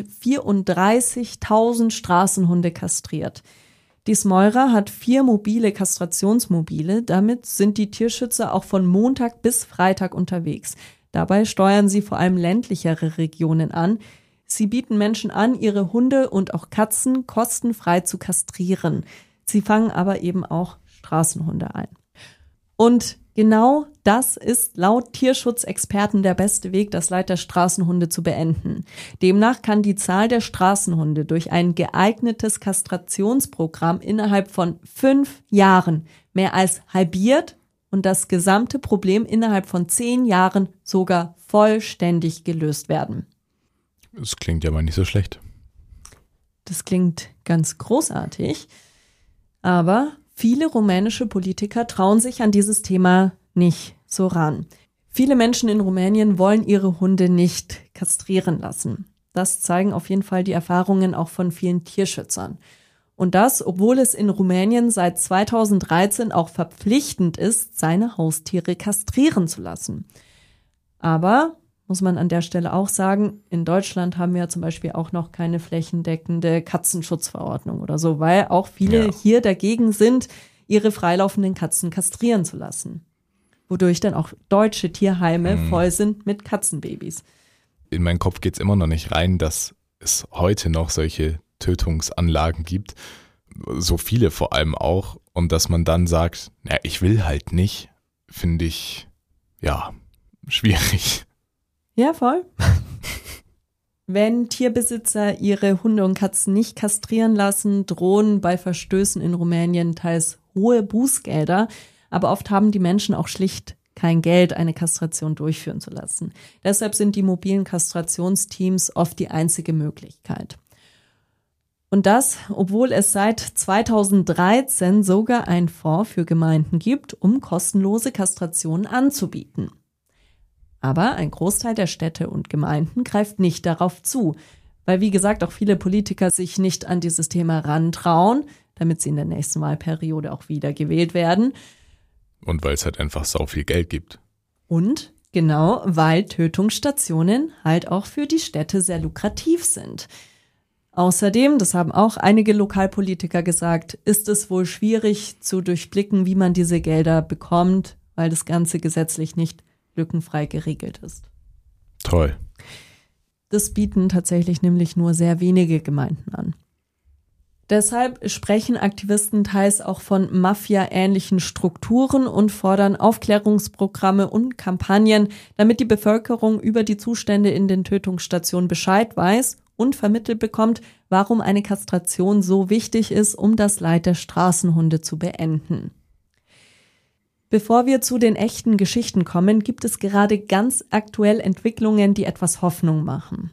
B: 34.000 Straßenhunde kastriert. Die Smeura hat 4 mobile Kastrationsmobile. Damit sind die Tierschützer auch von Montag bis Freitag unterwegs. Dabei steuern sie vor allem ländlichere Regionen an. Sie bieten Menschen an, ihre Hunde und auch Katzen kostenfrei zu kastrieren. Sie fangen aber eben auch Straßenhunde ein. Und genau das ist laut Tierschutzexperten der beste Weg, das Leid der Straßenhunde zu beenden. Demnach kann die Zahl der Straßenhunde durch ein geeignetes Kastrationsprogramm innerhalb von 5 Jahren mehr als halbiert und das gesamte Problem innerhalb von 10 Jahren sogar vollständig gelöst werden.
A: Das klingt ja mal nicht so schlecht.
B: Das klingt ganz großartig, aber viele rumänische Politiker trauen sich an dieses Thema nicht so ran. Viele Menschen in Rumänien wollen ihre Hunde nicht kastrieren lassen. Das zeigen auf jeden Fall die Erfahrungen auch von vielen Tierschützern. Und das, obwohl es in Rumänien seit 2013 auch verpflichtend ist, seine Haustiere kastrieren zu lassen. Aber, muss man an der Stelle auch sagen, in Deutschland haben wir ja zum Beispiel auch noch keine flächendeckende Katzenschutzverordnung oder so, weil auch viele hier dagegen sind, ihre freilaufenden Katzen kastrieren zu lassen. wodurch dann auch deutsche Tierheime voll sind mit Katzenbabys.
A: In meinen Kopf geht es immer noch nicht rein, dass es heute noch solche Tötungsanlagen gibt, so viele vor allem auch, und dass man dann sagt, ja, ich will halt nicht, finde ich, ja, schwierig.
B: Ja, voll. Wenn Tierbesitzer ihre Hunde und Katzen nicht kastrieren lassen, drohen bei Verstößen in Rumänien teils hohe Bußgelder, aber oft haben die Menschen auch schlicht kein Geld, eine Kastration durchführen zu lassen. Deshalb sind die mobilen Kastrationsteams oft die einzige Möglichkeit. Und das, obwohl es seit 2013 sogar einen Fonds für Gemeinden gibt, um kostenlose Kastrationen anzubieten. Aber ein Großteil der Städte und Gemeinden greift nicht darauf zu, weil, wie gesagt, auch viele Politiker sich nicht an dieses Thema rantrauen, damit sie in der nächsten Wahlperiode auch wieder gewählt werden.
A: Und weil es halt einfach sau viel Geld gibt.
B: Und genau, weil Tötungsstationen halt auch für die Städte sehr lukrativ sind. Außerdem, das haben auch einige Lokalpolitiker gesagt, ist es wohl schwierig zu durchblicken, wie man diese Gelder bekommt, weil das Ganze gesetzlich nicht lückenfrei geregelt ist.
A: Toll.
B: Das bieten tatsächlich nämlich nur sehr wenige Gemeinden an. Deshalb sprechen Aktivisten teils auch von Mafia-ähnlichen Strukturen und fordern Aufklärungsprogramme und Kampagnen, damit die Bevölkerung über die Zustände in den Tötungsstationen Bescheid weiß und vermittelt bekommt, warum eine Kastration so wichtig ist, um das Leid der Straßenhunde zu beenden. Bevor wir zu den echten Geschichten kommen, gibt es gerade ganz aktuell Entwicklungen, die etwas Hoffnung machen.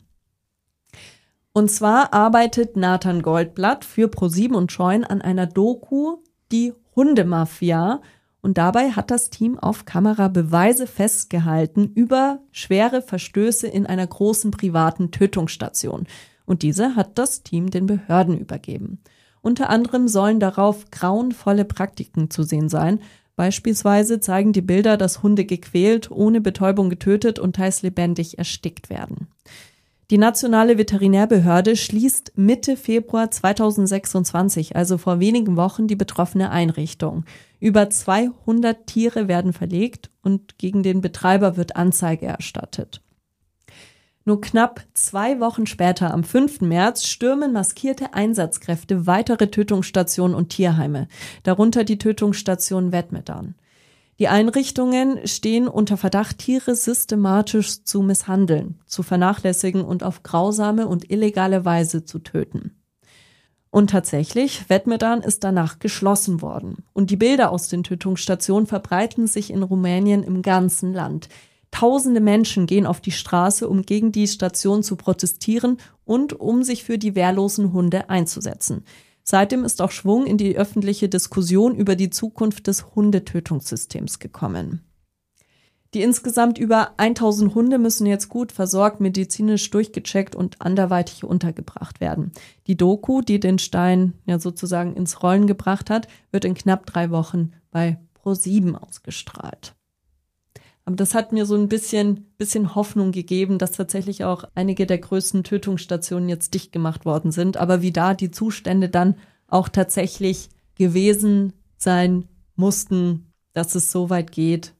B: Und zwar arbeitet Nathan Goldblatt für ProSieben und Joyn an einer Doku, die Hundemafia. Und dabei hat das Team auf Kamera Beweise festgehalten über schwere Verstöße in einer großen privaten Tötungsstation. Und diese hat das Team den Behörden übergeben. Unter anderem sollen darauf grauenvolle Praktiken zu sehen sein. Beispielsweise zeigen die Bilder, dass Hunde gequält, ohne Betäubung getötet und teils lebendig erstickt werden. Die nationale Veterinärbehörde schließt Mitte Februar 2026, also vor wenigen Wochen, die betroffene Einrichtung. Über 200 Tiere werden verlegt und gegen den Betreiber wird Anzeige erstattet. Nur knapp 2 Wochen später, am 5. März, stürmen maskierte Einsatzkräfte weitere Tötungsstationen und Tierheime, darunter die Tötungsstation Vetmedan. Die Einrichtungen stehen unter Verdacht, Tiere systematisch zu misshandeln, zu vernachlässigen und auf grausame und illegale Weise zu töten. Und tatsächlich, Vetmedan ist danach geschlossen worden. Und die Bilder aus den Tötungsstationen verbreiten sich in Rumänien im ganzen Land. Tausende Menschen gehen auf die Straße, um gegen die Station zu protestieren und um sich für die wehrlosen Hunde einzusetzen. Seitdem ist auch Schwung in die öffentliche Diskussion über die Zukunft des Hundetötungssystems gekommen. Die insgesamt über 1000 Hunde müssen jetzt gut versorgt, medizinisch durchgecheckt und anderweitig untergebracht werden. Die Doku, die den Stein ja sozusagen ins Rollen gebracht hat, wird in knapp 3 Wochen bei ProSieben ausgestrahlt. Aber das hat mir so ein bisschen Hoffnung gegeben, dass tatsächlich auch einige der größten Tötungsstationen jetzt dicht gemacht worden sind. Aber wie da die Zustände dann auch tatsächlich gewesen sein mussten, dass es so weit geht.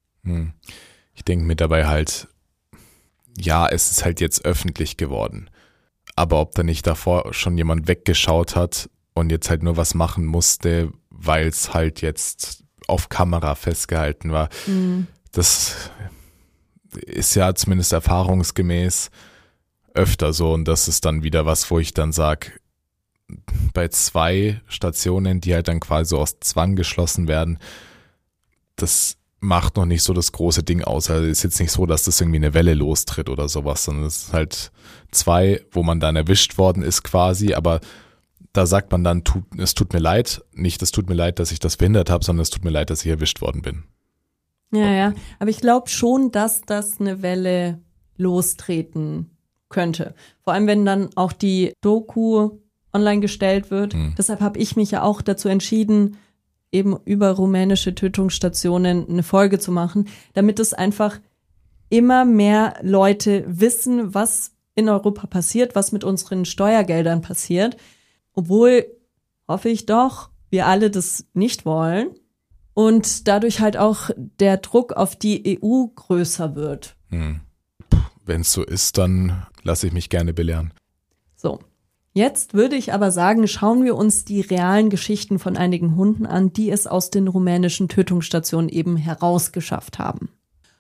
A: Ich denke mir dabei halt, ja, es ist halt jetzt öffentlich geworden. Aber ob da nicht davor schon jemand weggeschaut hat und jetzt halt nur was machen musste, weil es halt jetzt auf Kamera festgehalten war. Das ist ja zumindest erfahrungsgemäß öfter so, und das ist dann wieder was, wo ich dann sage, bei 2 Stationen, die halt dann quasi aus Zwang geschlossen werden, das macht noch nicht so das große Ding aus. Also es ist jetzt nicht so, dass das irgendwie eine Welle lostritt oder sowas, sondern es ist halt 2, wo man dann erwischt worden ist quasi, aber da sagt man dann, es tut mir leid, nicht es tut mir leid, dass ich das behindert habe, sondern es tut mir leid, dass ich erwischt worden bin.
B: Ja, aber ich glaube schon, dass das eine Welle lostreten könnte. Vor allem, wenn dann auch die Doku online gestellt wird. Deshalb habe ich mich ja auch dazu entschieden, eben über rumänische Tötungsstationen eine Folge zu machen, damit es einfach immer mehr Leute wissen, was in Europa passiert, was mit unseren Steuergeldern passiert. Obwohl, hoffe ich doch, wir alle das nicht wollen. und dadurch halt auch der Druck auf die EU größer wird.
A: Wenn es so ist, dann lasse ich mich gerne belehren.
B: So, jetzt würde ich aber sagen, schauen wir uns die realen Geschichten von einigen Hunden an, die es aus den rumänischen Tötungsstationen eben herausgeschafft haben.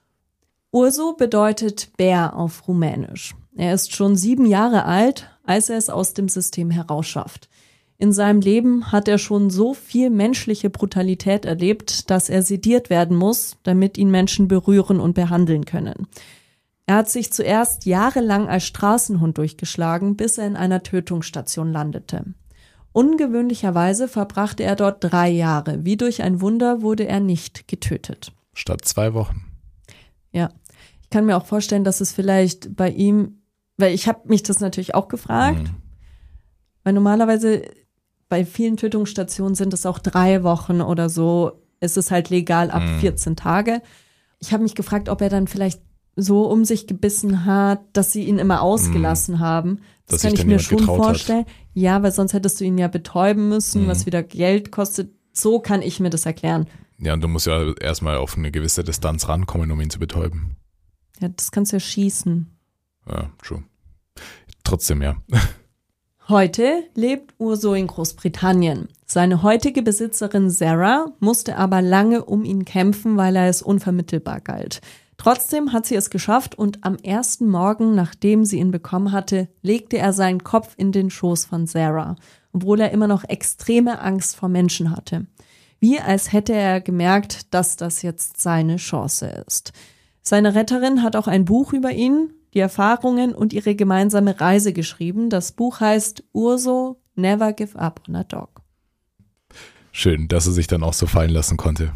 B: Urso bedeutet Bär auf Rumänisch. Er ist schon 7 Jahre alt, als er es aus dem System herausschafft. In seinem Leben hat er schon so viel menschliche Brutalität erlebt, dass er sediert werden muss, damit ihn Menschen berühren und behandeln können. Er hat sich zuerst jahrelang als Straßenhund durchgeschlagen, bis er in einer Tötungsstation landete. Ungewöhnlicherweise verbrachte er dort 3 Jahre. Wie durch ein Wunder wurde er nicht getötet.
A: Statt 2 Wochen.
B: Ja, ich kann mir auch vorstellen, dass es vielleicht bei ihm, weil ich habe mich das natürlich auch gefragt, weil normalerweise bei vielen Tötungsstationen sind es auch 3 Wochen oder so. Es ist halt legal ab 14 Tage. Ich habe mich gefragt, ob er dann vielleicht so um sich gebissen hat, dass sie ihn immer ausgelassen haben. Das kann ich mir schon vorstellen. Ja, weil sonst hättest du ihn ja betäuben müssen, was wieder Geld kostet. So kann ich mir das erklären.
A: Ja, und du musst ja erstmal auf eine gewisse Distanz rankommen, um ihn zu betäuben.
B: Ja, das kannst du ja schießen.
A: Ja, true. Trotzdem, ja.
B: Heute lebt Urso in Großbritannien. Seine heutige Besitzerin Sarah musste aber lange um ihn kämpfen, weil er als unvermittelbar galt. Trotzdem hat sie es geschafft und am ersten Morgen, nachdem sie ihn bekommen hatte, legte er seinen Kopf in den Schoß von Sarah, obwohl er immer noch extreme Angst vor Menschen hatte. Wie als hätte er gemerkt, dass das jetzt seine Chance ist. Seine Retterin hat auch ein Buch über ihn, die Erfahrungen und ihre gemeinsame Reise geschrieben. Das Buch heißt Urso, Never Give Up on a Dog.
A: Schön, dass er sich dann auch so fallen lassen konnte.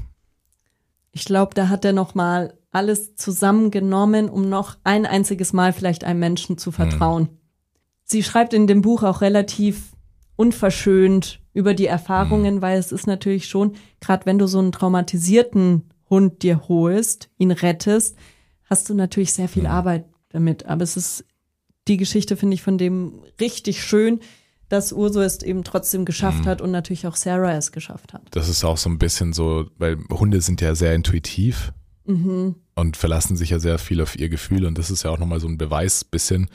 B: Ich glaube, da hat er nochmal alles zusammengenommen, um noch ein einziges Mal vielleicht einem Menschen zu vertrauen. Sie schreibt in dem Buch auch relativ unverschönt über die Erfahrungen, weil es ist natürlich schon, gerade wenn du so einen traumatisierten Hund dir holst, ihn rettest, hast du natürlich sehr viel Arbeit damit. Aber es ist, die Geschichte finde ich von dem richtig schön, dass Urso es eben trotzdem geschafft hat und natürlich auch Sarah es geschafft hat.
A: Das ist auch so ein bisschen so, weil Hunde sind ja sehr intuitiv und verlassen sich ja sehr viel auf ihr Gefühl und das ist ja auch nochmal so ein Beweis bisschen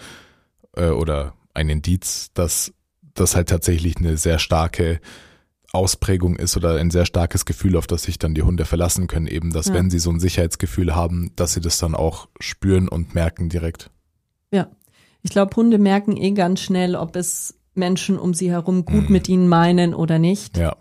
A: oder ein Indiz, dass das halt tatsächlich eine sehr starke Ausprägung ist oder ein sehr starkes Gefühl, auf das sich dann die Hunde verlassen können, eben, dass wenn sie so ein Sicherheitsgefühl haben, dass sie das dann auch spüren und merken direkt. Ja,
B: ich glaube, Hunde merken eh ganz schnell, ob es Menschen um sie herum gut mit ihnen meinen oder nicht.
A: Ja.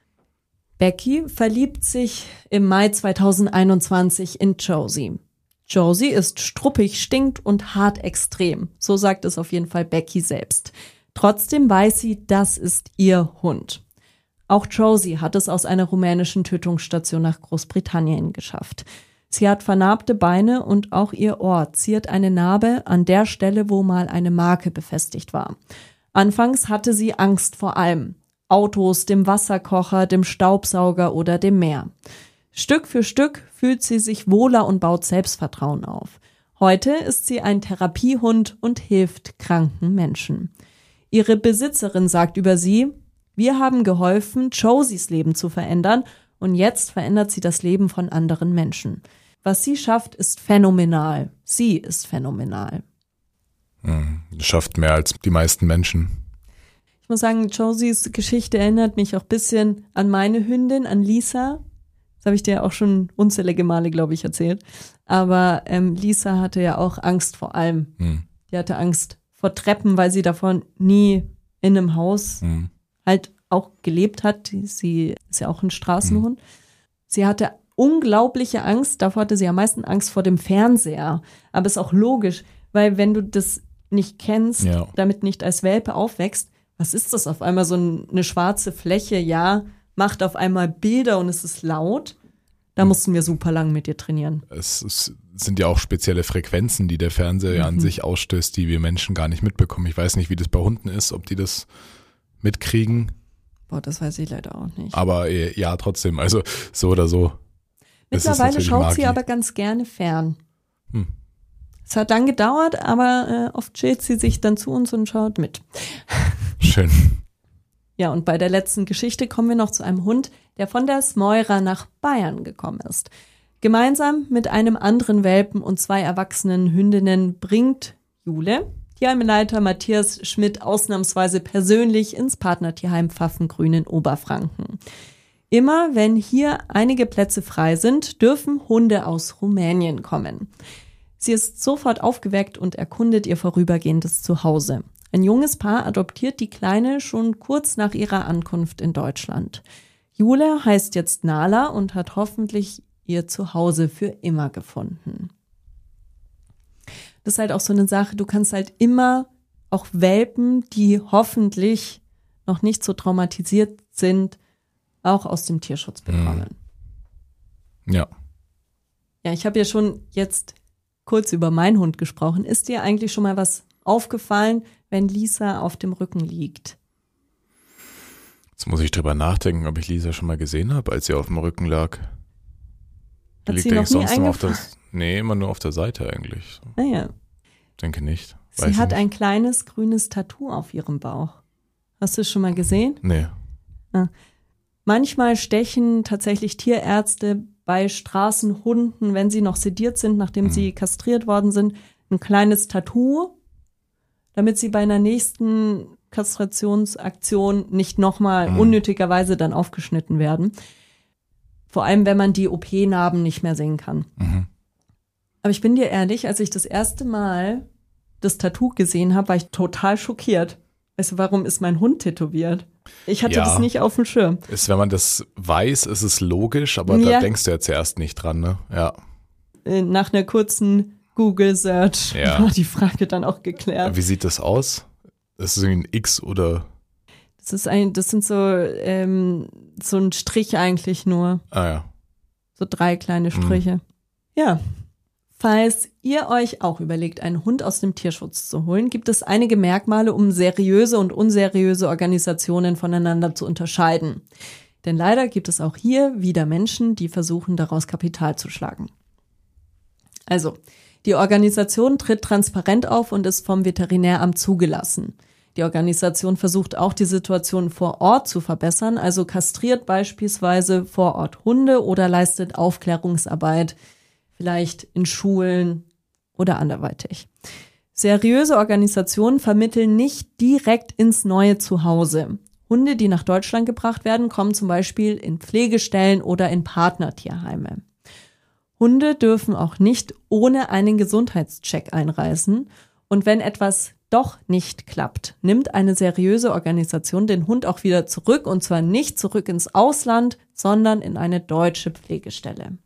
B: Becky verliebt sich im Mai 2021 in Josie. Josie ist struppig, stinkt und hart extrem. So sagt es auf jeden Fall Becky selbst. Trotzdem weiß sie, das ist ihr Hund. Auch Josie hat es aus einer rumänischen Tötungsstation nach Großbritannien geschafft. Sie hat vernarbte Beine und auch ihr Ohr ziert eine Narbe an der Stelle, wo mal eine Marke befestigt war. Anfangs hatte sie Angst vor allem. Autos, dem Wasserkocher, dem Staubsauger oder dem Meer. Stück für Stück fühlt sie sich wohler und baut Selbstvertrauen auf. Heute ist sie ein Therapiehund und hilft kranken Menschen. Ihre Besitzerin sagt über sie: Wir haben geholfen, Josies Leben zu verändern und jetzt verändert sie das Leben von anderen Menschen. Was sie schafft, ist phänomenal. Sie ist phänomenal.
A: Schafft mehr als die meisten Menschen.
B: Ich muss sagen, Josies Geschichte erinnert mich auch ein bisschen an meine Hündin, an Lisa. Das habe ich dir auch schon unzählige Male, glaube ich, erzählt. Aber Lisa hatte ja auch Angst vor allem. Die hatte Angst vor Treppen, weil sie davon nie in einem Haus halt auch gelebt hat. Sie ist ja auch ein Straßenhund. Sie hatte unglaubliche Angst. Davor hatte sie am meisten Angst vor dem Fernseher. Aber ist auch logisch, weil wenn du das nicht kennst, damit nicht als Welpe aufwächst, was ist das auf einmal, so eine schwarze Fläche, macht auf einmal Bilder und es ist laut. Da mussten wir super lang mit dir trainieren.
A: Es sind ja auch spezielle Frequenzen, die der Fernseher an sich ausstößt, die wir Menschen gar nicht mitbekommen. Ich weiß nicht, wie das bei Hunden ist, ob die das mitkriegen.
B: Boah, das weiß ich leider auch nicht.
A: Aber ja, trotzdem, also so oder so.
B: Mittlerweile schaut sie aber ganz gerne fern. Es hat dann gedauert, aber oft chillt sie sich dann zu uns und schaut mit.
A: Schön.
B: Ja, und bei der letzten Geschichte kommen wir noch zu einem Hund, der von der Smoira nach Bayern gekommen ist. Gemeinsam mit einem anderen Welpen und 2 erwachsenen Hündinnen bringt Jule Tierheimleiter Matthias Schmidt ausnahmsweise persönlich ins Partnertierheim Pfaffengrün in Oberfranken. Immer wenn hier einige Plätze frei sind, dürfen Hunde aus Rumänien kommen. Sie ist sofort aufgeweckt und erkundet ihr vorübergehendes Zuhause. Ein junges Paar adoptiert die Kleine schon kurz nach ihrer Ankunft in Deutschland. Jule heißt jetzt Nala und hat hoffentlich ihr Zuhause für immer gefunden. Das ist halt auch so eine Sache, du kannst halt immer auch Welpen, die hoffentlich noch nicht so traumatisiert sind, auch aus dem Tierschutz bekommen.
A: Ja.
B: Ja, ich habe ja schon jetzt kurz über meinen Hund gesprochen. Ist dir eigentlich schon mal was aufgefallen, wenn Lisa auf dem Rücken liegt?
A: Jetzt muss ich drüber nachdenken, ob ich Lisa schon mal gesehen habe, als sie auf dem Rücken lag. Die
B: Hat
A: liegt
B: sie noch
A: eigentlich
B: nie
A: sonst nur auf
B: eingefallen?
A: Nee, immer nur auf der Seite eigentlich.
B: Naja,
A: Denke nicht. Weiß
B: sie
A: ich
B: hat
A: nicht.
B: ein kleines grünes Tattoo auf ihrem Bauch. Hast du es schon mal gesehen?
A: Nee.
B: Manchmal stechen tatsächlich Tierärzte bei Straßenhunden, wenn sie noch sediert sind, nachdem sie kastriert worden sind, ein kleines Tattoo, damit sie bei einer nächsten Kastrationsaktion nicht nochmal unnötigerweise dann aufgeschnitten werden. Vor allem, wenn man die OP-Narben nicht mehr sehen kann.
A: Mhm.
B: Aber ich bin dir ehrlich, als ich das erste Mal das Tattoo gesehen habe, war ich total schockiert. Weißt du, warum ist mein Hund tätowiert? Ich hatte das nicht auf dem Schirm.
A: Wenn man das weiß, ist es logisch, aber da denkst du ja zuerst nicht dran, ne? Ja.
B: Nach einer kurzen Google-Search war die Frage dann auch geklärt.
A: Wie sieht das aus? Ist es irgendwie ein X oder?
B: Das sind so ein Strich eigentlich nur.
A: Ah ja.
B: So 3 kleine Striche. Ja. Falls ihr euch auch überlegt, einen Hund aus dem Tierschutz zu holen, gibt es einige Merkmale, um seriöse und unseriöse Organisationen voneinander zu unterscheiden. Denn leider gibt es auch hier wieder Menschen, die versuchen, daraus Kapital zu schlagen. Also, die Organisation tritt transparent auf und ist vom Veterinäramt zugelassen. Die Organisation versucht auch, die Situation vor Ort zu verbessern, also kastriert beispielsweise vor Ort Hunde oder leistet Aufklärungsarbeit, vielleicht in Schulen oder anderweitig. Seriöse Organisationen vermitteln nicht direkt ins neue Zuhause. Hunde, die nach Deutschland gebracht werden, kommen zum Beispiel in Pflegestellen oder in Partnertierheime. Hunde dürfen auch nicht ohne einen Gesundheitscheck einreisen. Und wenn etwas doch nicht klappt, nimmt eine seriöse Organisation den Hund auch wieder zurück, und zwar nicht zurück ins Ausland, sondern in eine deutsche Pflegestelle.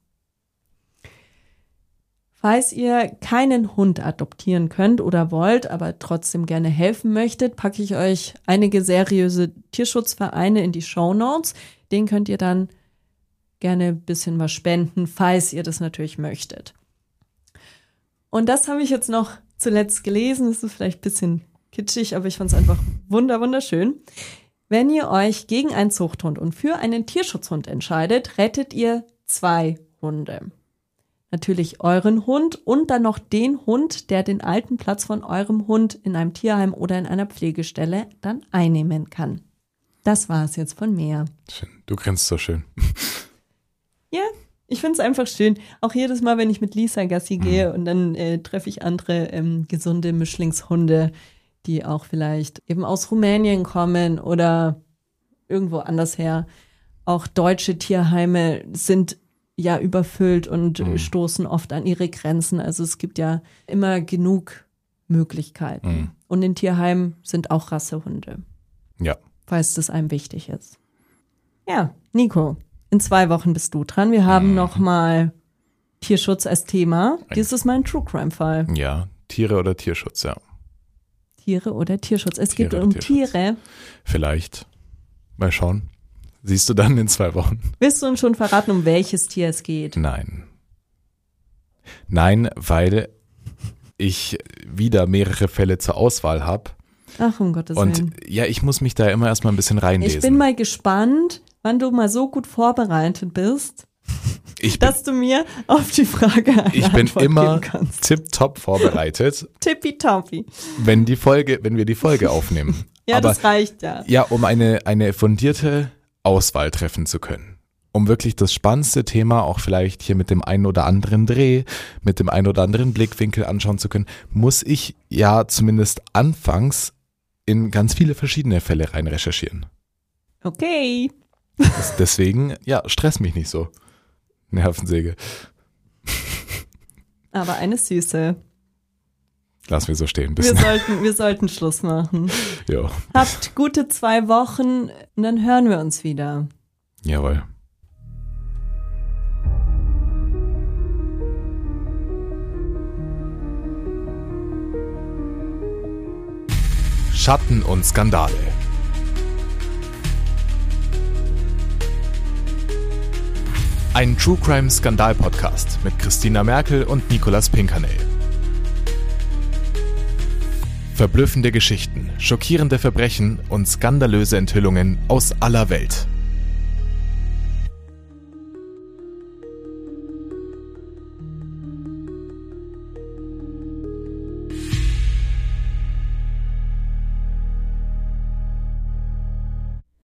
B: Falls ihr keinen Hund adoptieren könnt oder wollt, aber trotzdem gerne helfen möchtet, packe ich euch einige seriöse Tierschutzvereine in die Shownotes. Den könnt ihr dann gerne ein bisschen was spenden, falls ihr das natürlich möchtet. Und das habe ich jetzt noch zuletzt gelesen. Das ist vielleicht ein bisschen kitschig, aber ich fand es einfach wunderschön. Wenn ihr euch gegen einen Zuchthund und für einen Tierschutzhund entscheidet, rettet ihr 2 Hunde. Natürlich euren Hund und dann noch den Hund, der den alten Platz von eurem Hund in einem Tierheim oder in einer Pflegestelle dann einnehmen kann. Das war es jetzt von mir.
A: Schön. Du grinst so schön.
B: Ja, ich finde es einfach schön. Auch jedes Mal, wenn ich mit Lisa Gassi gehe und dann treffe ich andere gesunde Mischlingshunde, die auch vielleicht eben aus Rumänien kommen oder irgendwo anders her. Auch deutsche Tierheime sind ja überfüllt und stoßen oft an ihre Grenzen. Also es gibt ja immer genug Möglichkeiten. Und in Tierheimen sind auch Rassehunde.
A: Ja.
B: Falls das einem wichtig ist. Ja, Nico, in 2 Wochen bist du dran. Wir haben nochmal Tierschutz als Thema. Dies ist mein True-Crime-Fall.
A: Ja, Tiere oder Tierschutz, ja.
B: Tiere oder Tierschutz. Es geht
A: Tiere
B: um
A: oder Tierschutz.
B: Tiere.
A: Vielleicht. Mal schauen. Siehst du dann in 2 Wochen.
B: Willst du uns schon verraten, um welches Tier es geht?
A: Nein. Nein, weil ich wieder mehrere Fälle zur Auswahl habe.
B: Ach, um Gottes Willen.
A: Und ja, ich muss mich da immer erstmal ein bisschen reinlesen.
B: Ich bin mal gespannt, wann du mal so gut vorbereitet bist, dass du mir auf die Frage eine
A: Ich bin
B: Antwort
A: immer
B: geben kannst.
A: tipptopp vorbereitet,
B: Tippitoppi.
A: wenn wir die Folge aufnehmen.
B: Ja,
A: aber,
B: das reicht ja.
A: Ja, um eine fundierte Auswahl treffen zu können. Um wirklich das spannendste Thema auch vielleicht hier mit dem einen oder anderen Dreh, mit dem einen oder anderen Blickwinkel anschauen zu können, muss ich ja zumindest anfangs in ganz viele verschiedene Fälle rein recherchieren.
B: Okay.
A: Deswegen, ja, stress mich nicht so. Nervensäge.
B: Aber eine Süße.
A: Lass mir so stehen.
B: Wir sollten Schluss machen.
A: Jo.
B: Habt gute 2 Wochen und dann hören wir uns wieder.
A: Jawohl. Schatten und Skandale. Ein True Crime Skandal Podcast mit Christina Merkel und Nicolas Pinkernell. Verblüffende Geschichten, schockierende Verbrechen und skandalöse Enthüllungen aus aller Welt.